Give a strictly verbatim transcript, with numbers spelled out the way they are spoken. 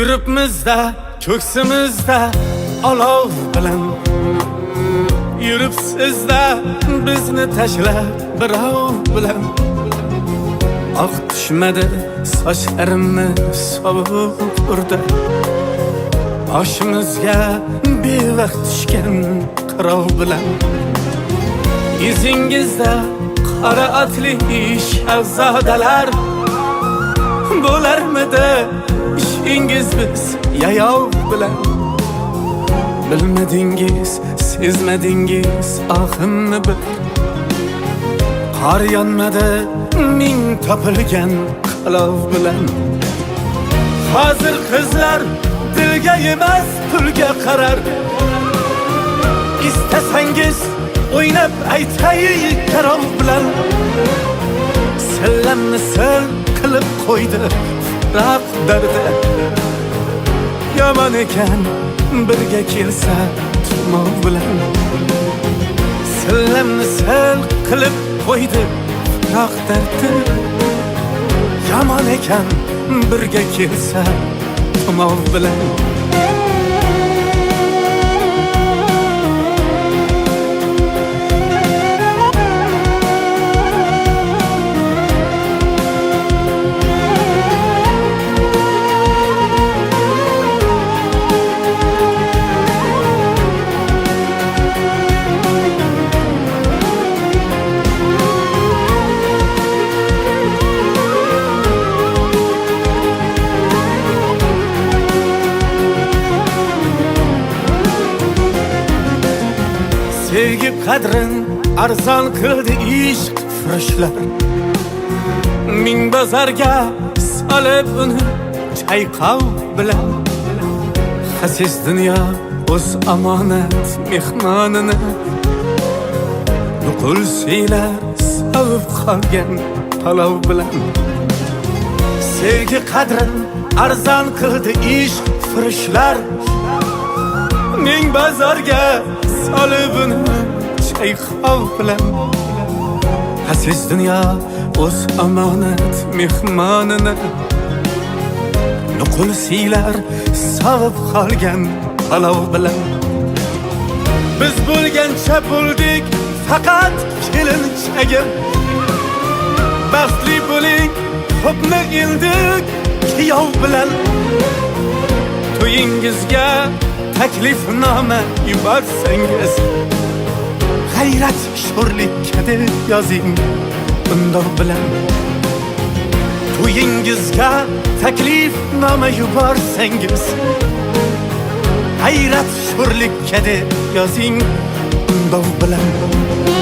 Yuribmizda ko'ksimizda olov bilan, yuribsizda bizni tashlab birov bilan. Oq tushmadi sochlarimni sovuq urdi, boshimizga bevaqt tushgan qirov bilan. Izingizda qora otli shahzodalar bo'larmidi ishingiz biz yayov bilan. Bilmadingiz, sezmadingiz ohimni bir, qor yonmadi ming topilgan qalov bilan. Hozir qizlar dilga emas pulga qarar, istasangiz o'ynab aytay qarov bilan. Sillamni sil qilib qo'ydi firoq dardi, yomon ekan birga kelsa tumov bilan. Sillamni sil qilib qo'ydi firoq dardi, yomon ekan birga kelsa tumov bilan. Sevgi qadrin arzon qildi ishq furushlar, ming bozorga solib uni chayqov bilan. Xasis dunyo o'z omonat mehmonini nuqul siylar sovib qolgan palov bilan. Sevgi qadrin arzon qildi ishq furushlar, ming bozorga solib uni chayqov bilan. Xasis dunyo o'z omonat mehmonini nuqul siylar sovib qolgan palov bilan. Biz bo'lgancha bo'ldik faqat kelinchagim, baxtli bo'ling ko'pni ildik kuyov bilan. To'yingizga taklifnoma yuborsangiz, g'ayrat sho'rlikka deb yozing bundoq bilan. To'yingizga taklifnoma yuborsangiz, g'ayrat sho'rlikka deb yozing bundoq bilan.